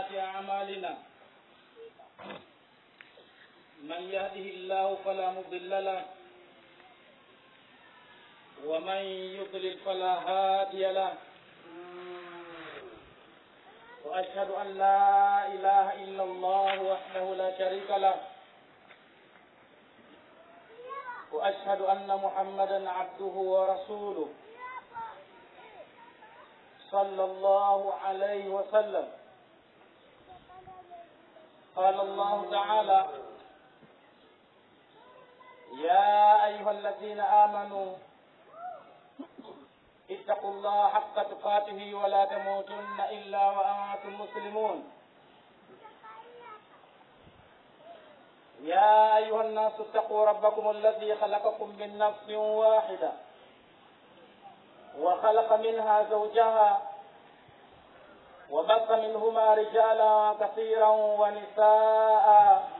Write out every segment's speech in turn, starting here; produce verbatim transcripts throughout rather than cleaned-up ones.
سيئات أعمالنا من يهده الله فلا مضل له ومن يضلل فلا هادي له وأشهد أن لا إله إلا الله وحده لا شريك له وأشهد أن محمدا عبده ورسوله صلى الله عليه وسلم. قال الله تعالى: يا أيها الذين آمنوا اتقوا الله حق تقاته ولا تموتن إلا وأنتم مسلمون. يا أيها الناس اتقوا ربكم الذي خلقكم من نفس واحدة وخلق منها زوجها وبث منهما رجالا كثيرا ونساء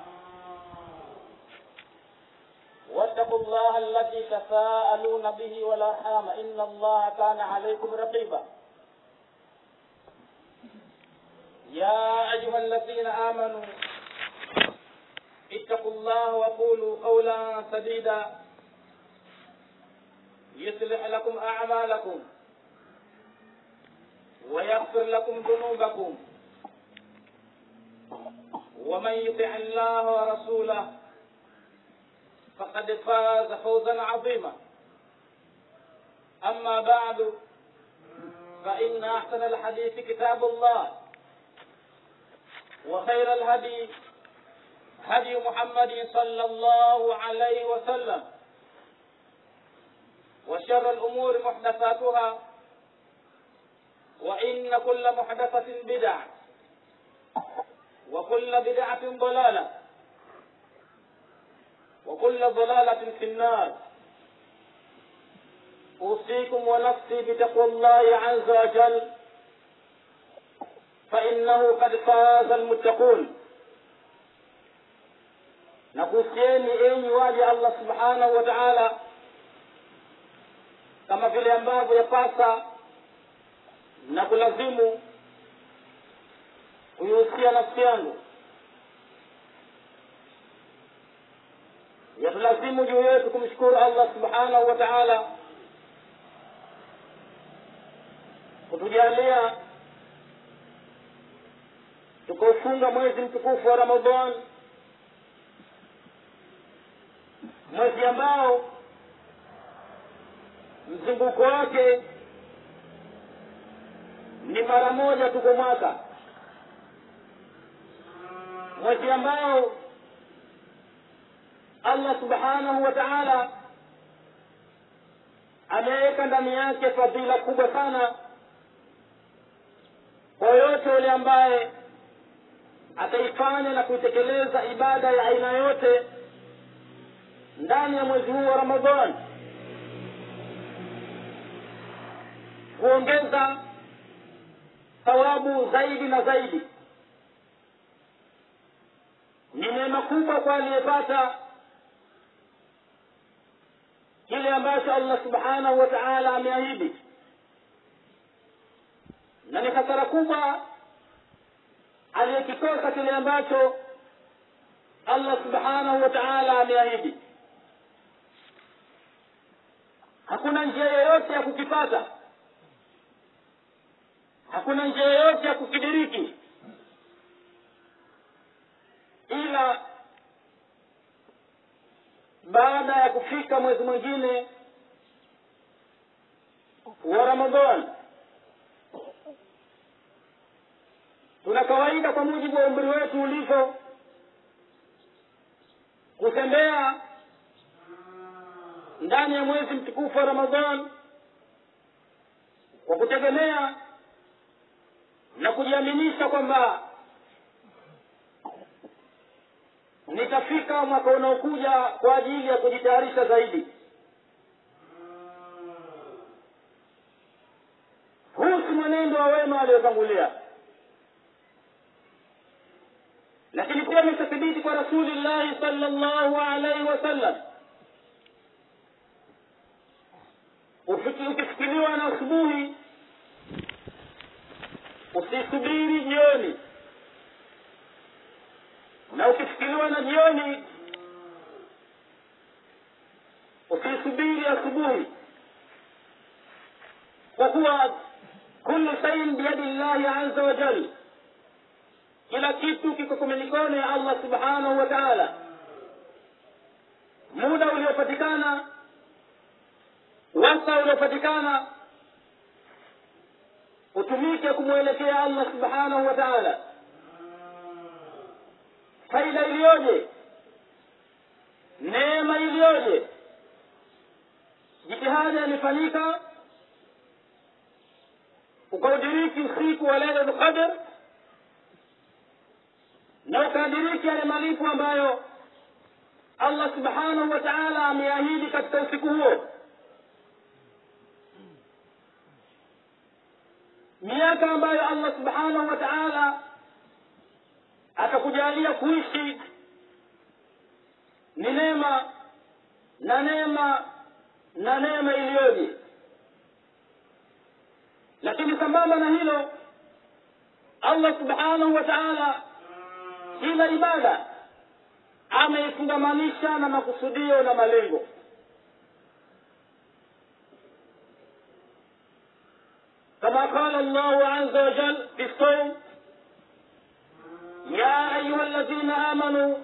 واتقوا الله الذي تساءلون به والأرحام إن الله كان عليكم رقيبا. يا أيها الذين آمنوا اتقوا الله وقولوا قولا سديدا يصلح لكم أعمالكم ويغفر لكم ذنوبكم ومن يطع الله ورسوله فقد فاز فوزا عظيما. أما بعد فإن أحسن الحديث كتاب الله وخير الهدي هدي محمد صلى الله عليه وسلم وشر الأمور محدثاتها وإن كل محدثة بدعة وكل بدعة ضلالة وكل ضلالة في النار. أوصيكم ونفسي بتقوى الله عز وجل فإنه قد فاز المتقون. Nakusieni enyi waja Allah subhanahu wa ta'ala, kama vile ambavyo yapasa na kulazimu kuihusia nafsi yangu, yatulazimu juu yetu kumshukuru Allah subhanahu wa ta'ala kutujalia tukufunga mwezi mtukufu wa Ramadhan, mwezi ambao mzunguko wake ni mara moja tu kwa mwaka, mwezi ambao Allah subhanahu wa ta'ala ameweka ndani yake fadhila kubwa sana kwa yote yule ambaye ataifanya na kuitekeleza ibada ya aina yote ndani ya mwezi huu wa Ramadhani, huongeza thawabu zaidi na zaidi. Ni neema kubwa kwa aliyepata kile ambacho Allah subhanahu wa ta'ala ameahidi, na ni hasara kubwa aliyekikosa kile ambacho Allah subhanahu wa ta'ala ameahidi. Hakuna njia yoyote ya kukipata, hakuna njia yoyote ya kukidiriki ila baada ya kufika mwezi mwingine wa Ramadhani. Tuna kawaida kwa mujibu wa umri wetu ulivyo kutembea ndani ya mwezi mtukufu wa Ramadhani kwa kutegemea na kujiaminisha kwamba nitafika mwaka unaokuja kwa ajili ya kujitayarisha zaidi. Huu si mwenendo wa wema waliotangulia, lakini pia imethibiti kwa Rasulullah sallallahu alaihi wasallam, ukifikiriwa na asubuhi usisubiri jioni, jioni usisubiri asubuhi, kwa kuwa kullu shay'in biyadi llahi azza wa jalla, kila kitu kiko kwa mikono ya Allah subhanahu wa ta'ala. Muda uliopatikana, wasa uliopatikana, utumike kumwelekea Allah subhanahu wa ta'ala. Faida iliyoje, neema iliyoje! Jitihada imefanyika ukaudiriki usiku wa Lailatul Qadr na ukadiriki yale malipo ambayo Allah subhanahu wa ta'ala ameahidi katika usiku huo. Miaka ambayo Allah subhanahu wa ta'ala atakujalia kuishi ni neema na neema na neema iliyoje. Lakini sambamba na hilo, Allah subhanahu wa ta'ala kila ibada ameifungamanisha na makusudio na malengo. Kama qala Allah azza wa jalla fi as-sawm, ya ayuha alladhina amanu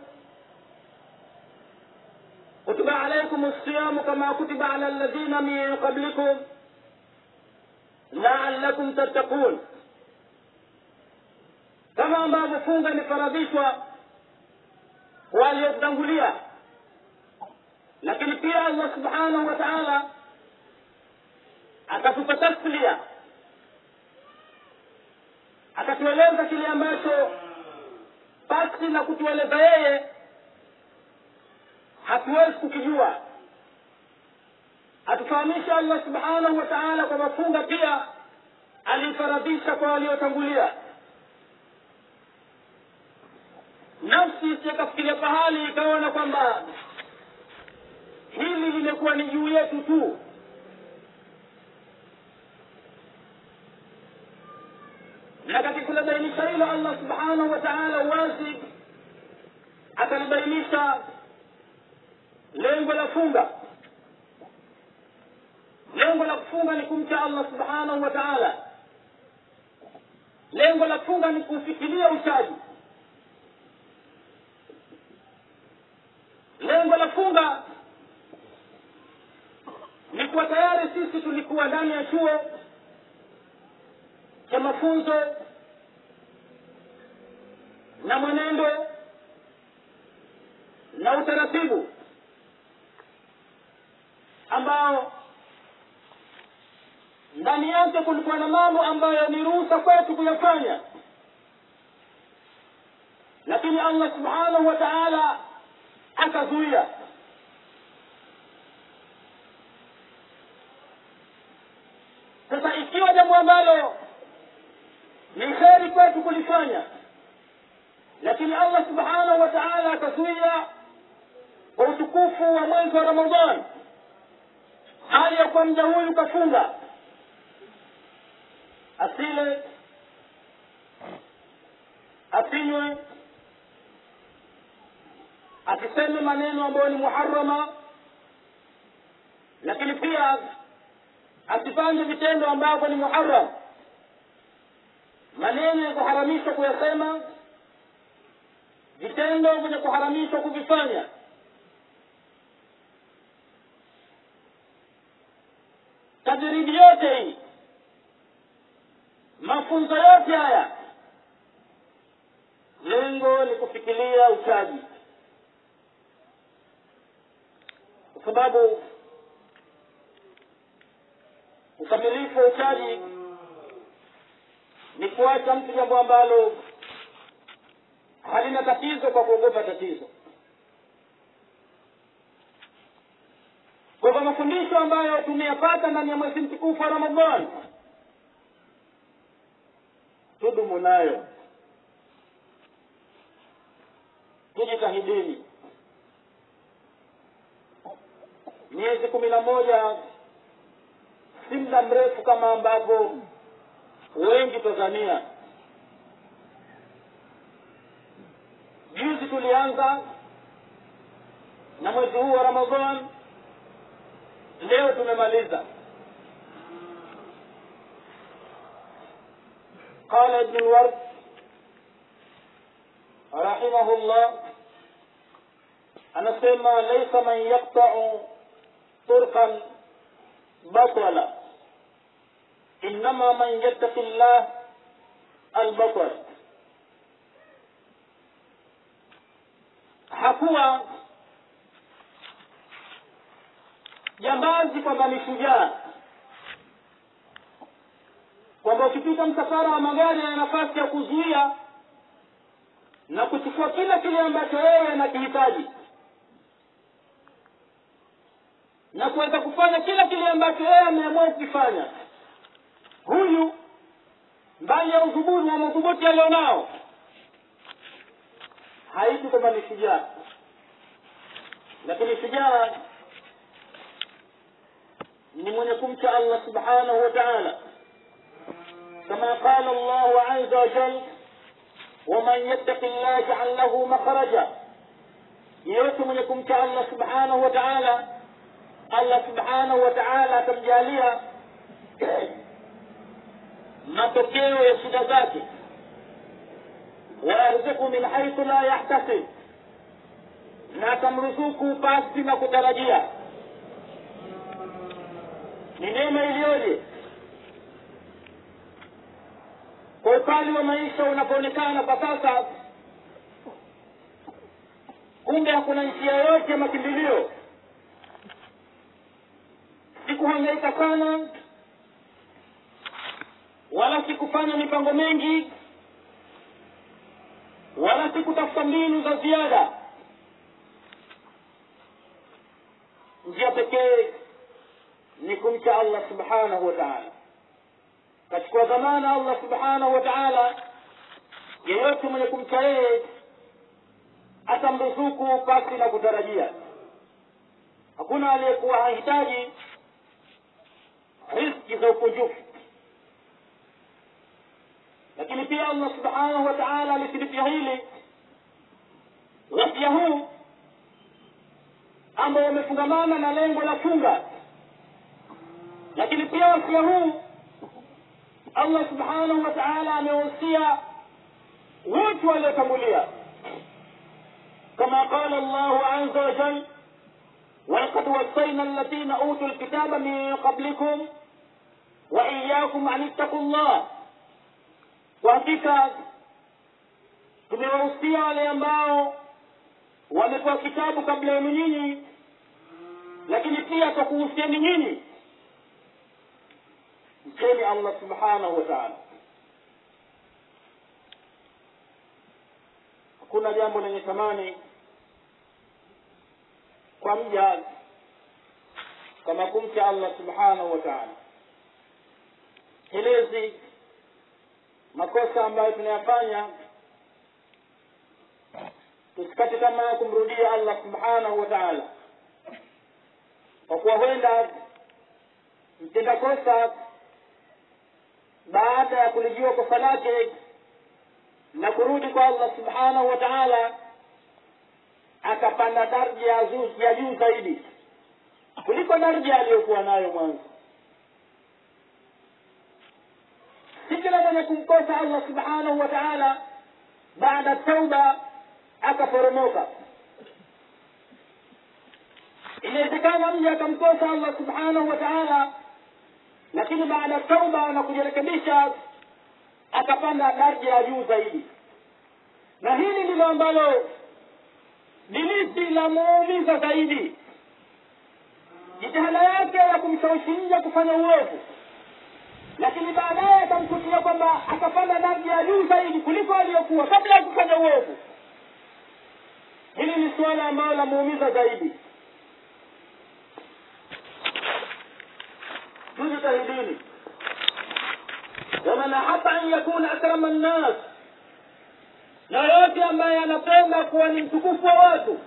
kutiba alaykum as-siyam kama kutiba ala alladhina min qablikum la'allakum tattaqun. Kama ambavyo funga imefaradhishwa waliotangulia, lakini pia Allah subhanahu wa ta'ala akatupa taslia, akatueleza kile ambacho basi na kutueleza yeye hatuwezi kukijua. Atufahamisha Allah subhanahu wa ta'ala kwa mafunga pia alifaradhisha kwa waliotangulia. Nafsi isikafikiria pahali ikaona kwamba hili limekuwa ni juu yetu tu. Na katika kulibainisha hilo, Allah subhanahu wa ta'ala wazi akalibainisha lengo la funga. Lengo la kufunga ni kumcha Allah subhanahu wa ta'ala. Lengo la funga ni kufikiria uchaji. Lengo la funga ni kuwa tayari sisi tulikuwa ndani ya chuo cha mafunzo na mwenendo na utaratibu ambao ndani yake kulikuwa na mambo ambayo ni ruhusa kwetu kuyafanya, lakini Allah subhanahu wa ta'ala akazuia. Sasa ikiwa jambo ambalo ni kheri kwetu kulifanya, lakini Allah subhanahu wa ta'ala akazuia kwa utukufu wa mwezi wa Ramadhani, hali ya kwa mja huyu kafunga, asile, asinywe, akiseme maneno ambayo ni muharrama, lakini pia asifanye vitendo ambavyo ni muharram, maneno ya kuharamishwa kuyasema, vitendo vya kuharamishwa kuvifanya. Tajribi yote hii, mafunzo yote haya, lengo ni kufikiria uchaji, kwa sababu ukamilifu wa uchaji ni kuacha mtu jambo ambalo halina tatizo kwa kuogopa tatizo. Kwa hivyo mafundisho ambayo tumeyapata ndani ya mwezi mtukufu wa Ramadhani tudumu nayo, tujitahidini. Miezi kumi na moja si muda mrefu kama ambavyo wengi tazania. Juzi tulianza na mwezi huu wa Ramadhan leo tumemaliza. قال ابن الورد رحمه الله anasema laysa man yaqta'u turqan batala inma man yattaqillah al-batal. Hakuwa jambazi kwamba ni shujaa, kwamba ukipita msafara wa magari ana nafasi ya kuzuia na kuchukua kila kile ambacho yeye anakihitaji na kuweza kufanya kila kile ambacho yeye ameamua kufanya. Huyu mbali ya udhubutu wa madhubuti alionao haiti kwamba ni shujaa, lakini shujaa ni mwenye kumcha Allah subhanahu wa ta'ala, kama qala Allah azza wa jalla waman yattaqillah yaj'al lahu makhraja. Yeyote mwenye kumcha Allah subhanahu wa ta'ala, Allah subhanahu wa ta'ala atamjalia matokeo ya shida zake. Warzuku min haythu la yahtasib, na atamruzuku pasi na kutarajia. Ni neema iliyoje kwa ukali wa maisha unapoonekana kwa sasa. Kumbe hakuna njia yoyote ya makimbilio, sikuhangaika sana wala sikufanya mipango mengi wala sikutafuta mbinu za ziada. Njia pekee ni kumcha Allah subhanahu wa ta'ala. Katika dhamana Allah subhanahu wa ta'ala, yeyote mwenye kumcha yeye atamruzuku pasi na kutarajia. Hakuna aliyekuwa hahitaji riziki za ukunjufu, lakini pia Allah subhanahu wa ta'ala alithibitisha hili. Wasia huu ambao wamefungamana na lengo la funga, lakini pia wasia huu Allah subhanahu wa ta'ala amewasia wote waliotangulia, kama qala Allah azza wa jalla walaqad wasayna alladhina utul kitaba min qablikum wa iyyakum an ittaqullah. Kwa hakika tumewahusia wale ambao wamepewa kitabu kabla yenu nyinyi, lakini pia tukuhusieni nyinyi mcheni Allah subhanahu wa ta'ala. Hakuna jambo lenye thamani kwa mja kama kumcha Allah subhanahu wa ta'ala. Hilezi makosa ambayo tunayafanya, tusikate tamaa kumrudia Allah subhanahu wa ta'ala, kwa kuwa huenda mtenda kosa baada ya kulijua kosa lake na kurudi kwa Allah subhanahu wa ta'ala akapanda daraja ya juu ya juu zaidi kuliko daraja aliyokuwa nayo mwanzo. Si kila mwenye kumkosa Allah subhanahu wa ta'ala baada tauba akaporomoka. Inawezekana mja akamkosa Allah subhanahu wa ta'ala, lakini baada tauba na kujirekebisha akapanda daraja ya juu zaidi. Na hili ndilo ambalo dilisi la muumiza zaidi. Jitihada yake ya kumshawishi nje kufanya uovu, lakini baadaye akamkutia kwamba akapanda daraja ya juu zaidi kuliko aliyokuwa kabla ya kufanya uovu. Hili ni swala ambalo la muumiza zaidi. tujitahidini. Waman ahabba an yakuna akrama an-nas, na yote ambaye anapenda kuwa ni mtukufu wa watu,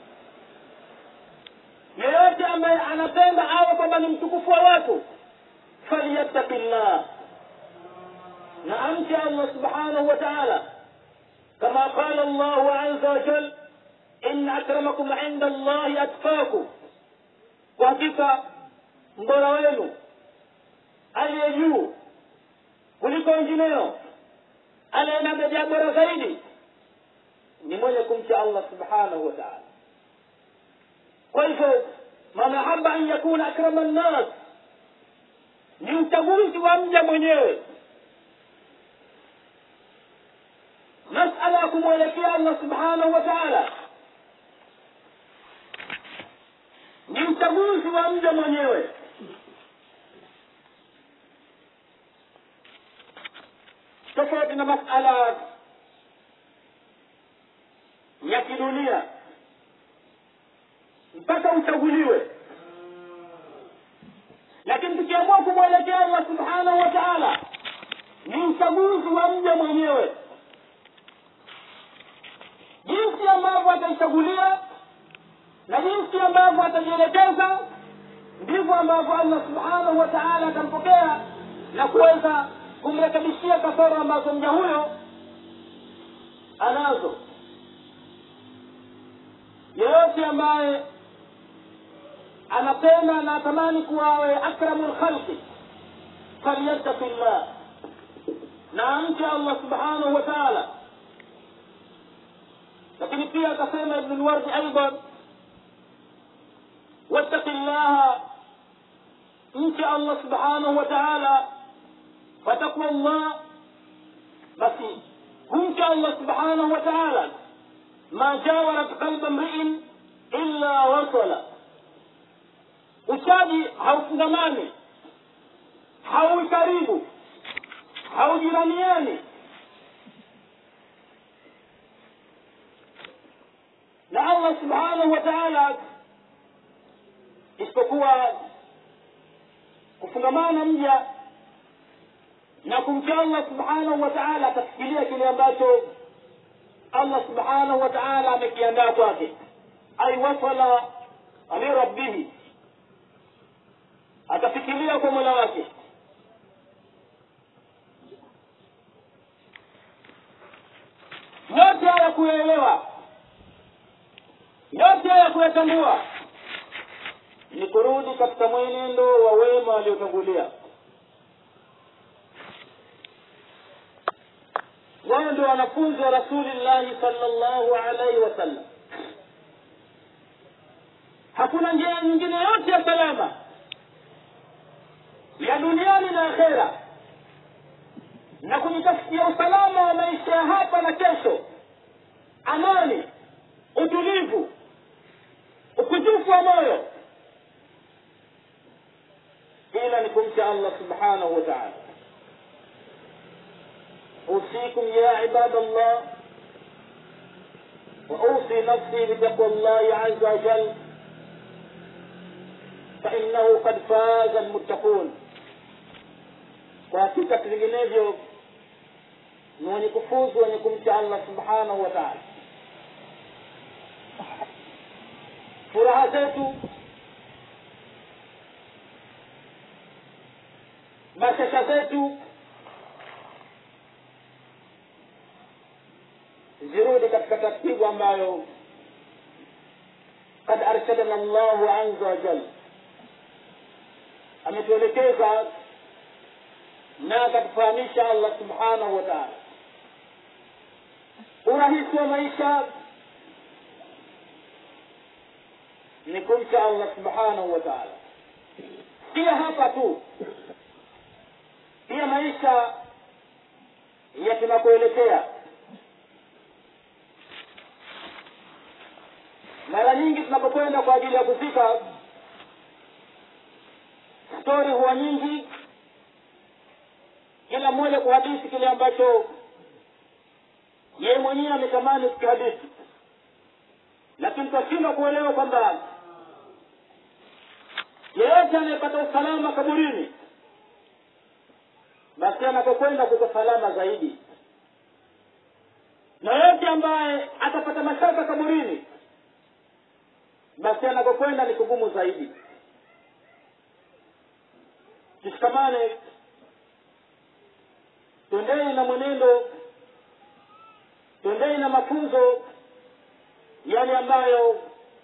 yote ambaye anapenda awe kwamba ni mtukufu wa watu, falyattaqillah, na amcha Allah subhanahu wa ta'ala, kama qala Allah azza wa jalla inna akramakum inda Allahi atqakum, kwa hakika mbora wenu aliye juu kuliko wengineo, aliye na daraja bora zaidi ni mwenye kumcha Allah subhanahu wa ta'ala. Kwa hivyo man ahabba an yakuna akrama an-nas ni uchaguzi wa mja mwenyewe. Masala ya kumwelekea Allah subhanahu wa ta'ala ni uchaguzi wa mja mwenyewe. Tofauti na masala ya kidunia mpaka uchaguliwe. Lakini tukiamua kumwelekea Allah subhanahu wa ta'ala ni uchaguzi wa mja mwenyewe. Jinsi ambavyo ataichagulia na jinsi ambavyo atajielekeza ndivyo ambavyo Allah subhanahu wa ta'ala atampokea na kuweza kumrekebishia kasoro ambazo mja huyo anazo. Yeyote ambaye anapenda na atamani kuwa akramul khalqi falyattaqillah, na amche Allah subhanahu wa ta'ala. Lakini pia akasema Ibn al-Wardi aidan, wattaqillaha, mche Allah subhanahu wa ta'ala, fataqwa Allah, basi kumcha Allah subhanahu wa ta'ala ma jawarat qalba mri'in illa wasala. Uchaji haufungamani, hauwi karibu, haujiraniani na Allah subhanahu wa ta'ala, isipokuwa kufungamana mja na kumcha Allah subhanahu wa ta'ala atafikiria kile ambacho Allah subhanahu wa ta'ala amekiandaa kwake. Ay wasala li rabbih, atafikiria kwa Mola wake. Yote haya kuelewa, yote haya kuyatambua ni kurudi katika mwenendo wa wema waliotangulia. Wao ndio wanafunzi wa Rasulullah sallallahu alaihi wasallam. Hakuna njia nyingine yote ya salama ya duniani na akhera na kujitafutia usalama wa maisha ya hapa na kesho, amani, utulivu, ukujufu wa moyo, ila ni kumcha Allah subhanahu wa ta'ala. أوصيكم يا عباد الله وأوصي نفسي بتقوى الله عز وجل فإنه قد فاز المتقون. وحقيقة vinginevyo ni wenye kufuzu wenye kumcha Allah subhanahu wa ta'ala. Furaha zetu, bashasha zetu zirudi katika taratibu ambayo kad arshadana Allahu azza wa jalla, ametuelekeza na akatufahamisha Allah subhanahu wa ta'ala. Urahisi wa maisha ni kumcha Allah subhanahu wa ta'ala. Pia hapa tu, pia maisha ya tunakoelekea. Mara nyingi tunapokwenda kwa ajili ya kufika, story huwa nyingi, kila mmoja kuhadithi kile ambacho yeye mwenyewe ametamani kukihadithi. Lakini tunashindwa kuelewa kwamba yeyote anayepata usalama kaburini, basi anapokwenda kuko salama zaidi, na yeyote ambaye atapata mashaka kaburini, basi anapokwenda ni kugumu zaidi. Tushikamane, tuendeni na mwenendo, tuendeni na mafunzo yale ambayo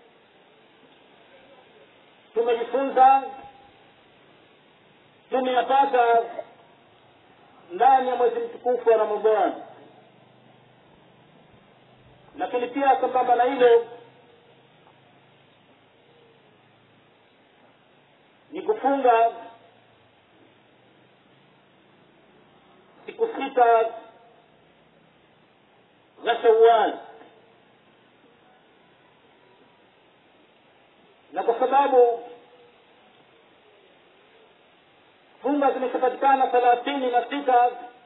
tumejifunza tumeyapata ndani ya mwezi mtukufu wa Ramadhani. Lakini pia sambamba na hilo ni kufunga siku sita za Shawwal, na kwa sababu funga zimeshapatikana thelathini na sita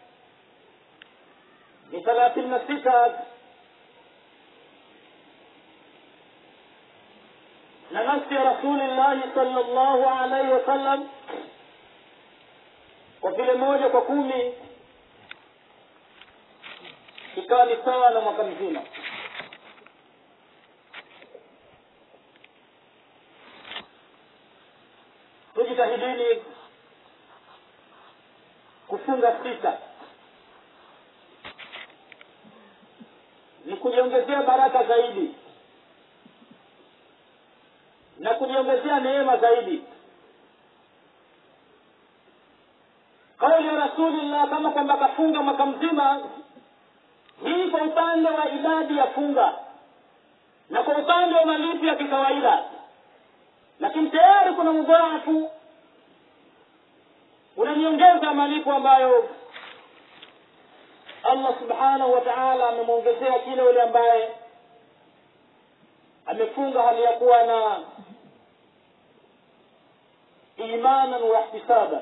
ni thelathini na sita na nafsi ya Rasulullah sallallahu alaihi wasallam kwa vile moja kwa kumi ikawa ni sawa na mwaka mzima. Tujitahidini kufunga sita, ni kujiongezea baraka zaidi na kujiongezea neema zaidi. Kauli ya Rasulullah kama kwamba kafunga mwaka mzima, hii kwa upande wa idadi ya funga na kwa upande wa malipo ya kikawaida, lakini tayari kuna mudhaafu, unaniongeza malipo ambayo Allah subhanahu wa ta'ala amemwongezea kile yule ambaye amefunga hali ya kuwa na imanan wa ihtisaban,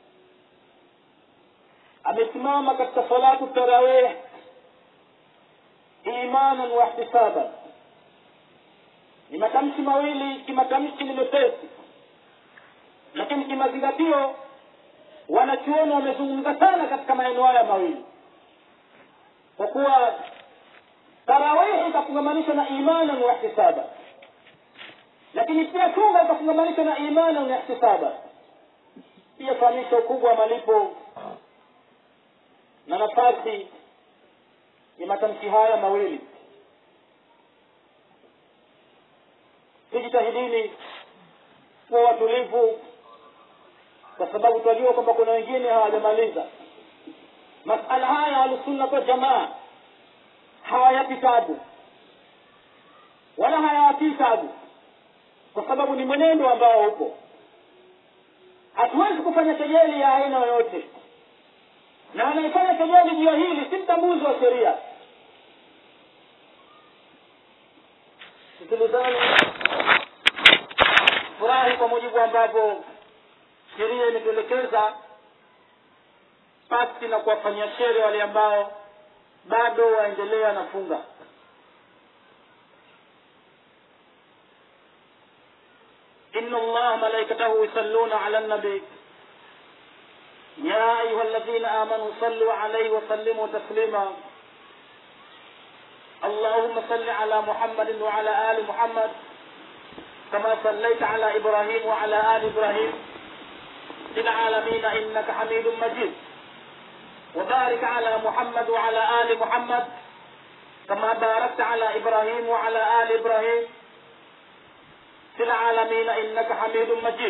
amesimama katika salatu tarawih imanan wa ihtisaban. Ni matamshi mawili, kimatamshi ni mepesi, lakini kimazingatio wanachuoni wamezungumza sana katika maneno haya mawili, kwa kuwa tarawih itafungamanishwa na imanan wa ihtisaban, lakini pia funga itafungamanishwa na imanan wa ihtisaban. Pia fahamisha ukubwa wa malipo na nafasi ya matamshi haya mawili. Tujitahidini kuwa watulivu, kwa sababu tunajua kwamba kuna wengine hawajamaliza masala haya. Ahlusunna wal jamaa hawayapi tabu wala hayawatii tabu, kwa sababu ni mwenendo ambao upo. Hatuwezi kufanya kejeli ya aina yoyote, na anayefanya kejeli juu hili si mtambuzi wa sheria. Sikilizani, furahi kwa mujibu ambapo sheria imetuelekeza, pasi na kuwafanyia sheria wale ambao bado waendelea na funga. Inna Allah malaikatahu yusalluna ala an-nabi ya ayyuhalladhina amanu sallu alayhi wa sallimu taslima. Allahumma salli ala Muhammadin wa ala ali Muhammad kama sallaita ala Ibrahim wa ala ali Ibrahim fil alamin innaka Hamidum Majid. وبارك على محمد وعلى آل محمد كما باركت على إبراهيم وعلى آل إبراهيم في العالمين إنك حميد مجيد.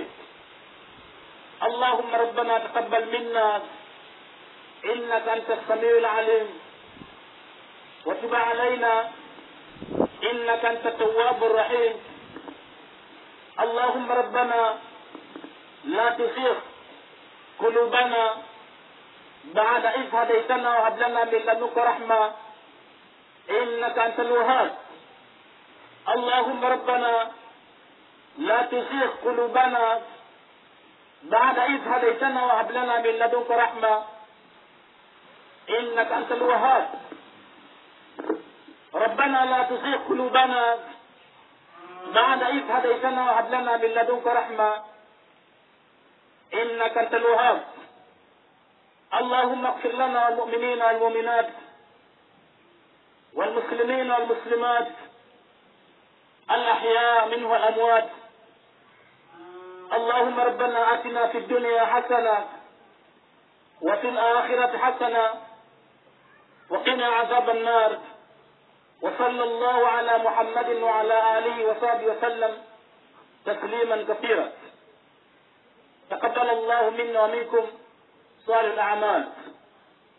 اللهم ربنا تقبل منا إنك أنت السميع العليم، وتب علينا إنك أنت التواب الرحيم. اللهم ربنا لا تزغ قلوبنا بعد إذ هديتنا وهب لنا من لدنك رحمة إنك أنت الوهاب. اللهم ربنا لا تزغ قلوبنا بعد إذ هديتنا وهب لنا من لدنك رحمة إنك أنت الوهاب. ربنا لا تزغ قلوبنا بعد إذ هديتنا وهب لنا من لدنك رحمة إنك أنت الوهاب. اللهم اغفر لنا المؤمنين والمؤمنات والمسلمين والمسلمات الأحياء منه والأموات. اللهم ربنا آتنا في الدنيا حسنة وفي الآخرة حسنة وقنا عذاب النار. وصلى الله على محمد وعلى آله وصحبه وسلم تسليما كثيرا. تقبل الله منا ومنكم صالح الأعمال.